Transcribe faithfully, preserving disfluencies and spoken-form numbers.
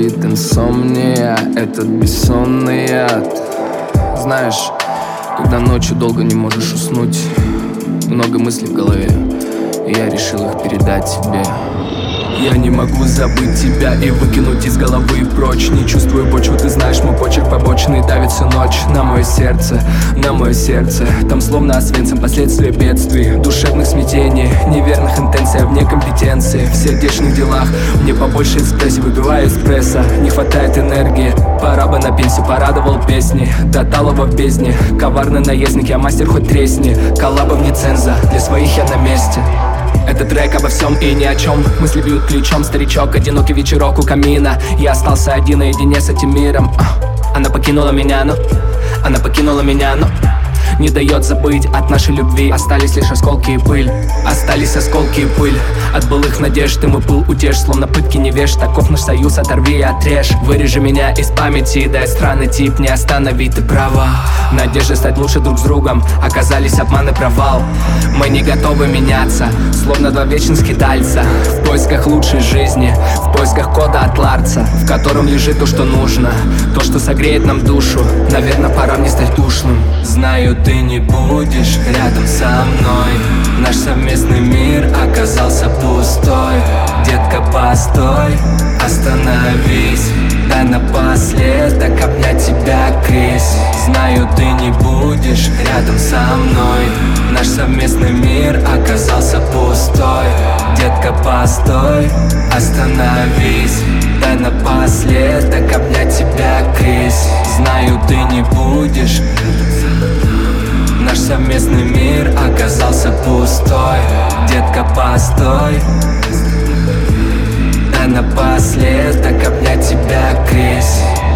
мучает инсомния, этот бессонный яд. Знаешь, когда ночью долго не можешь уснуть, много мыслей в голове, и я решил их передать тебе. Я не могу забыть тебя и выкинуть из головы прочь. Не чувствую почву, ты знаешь, мой почерк побочный давит всю ночь на мое сердце, на мое сердце. Там словно освенцем последствия бедствий, душевных смятений, неверных интенций, в некомпетенции, в сердечных делах. Мне побольше экспрессии, выпиваю эспрессо, не хватает энергии. Пора бы на пенсию, порадовал песни до талого в бездне. Коварный наездник, я мастер, хоть тресни. Коллаба вне ценза, для своих я на месте. Это трек обо всем и ни о чем. Мысли бьют ключом, старичок, одинокий вечерок у камина. Я остался один наедине с этим миром. Она покинула меня, но Она покинула меня, но не дает забыть от нашей любви. Остались лишь осколки и пыль. Остались осколки и пыль от былых надежд, и мой пыл утешь, словно пытки невеж. Таков наш союз, оторви и отрежь. Вырежи меня из памяти, дай странный тип не остановить, ты права. Надежды стать лучше друг с другом оказались обман и провал. Мы не готовы меняться, словно два вечных скитальца, в поисках лучшей жизни, в поисках кода от Ларца, в котором лежит то, что нужно, то, что согреет нам душу. Наверное, пора мне стать ушлым. Знаю, ты не будешь рядом со мной. Наш совместный мир оказался пустой. Детка, постой, остановись, дай напоследок обнять тебя, Крис. Знаю, ты не будешь рядом со мной. Наш совместный мир оказался пустой. Детка, постой, остановись, дай напоследок обнять тебя, Крис. Знаю, ты не будешь. Наш совместный мир оказался пустой. Детка, постой, дай напоследок обнять тебя, Крис.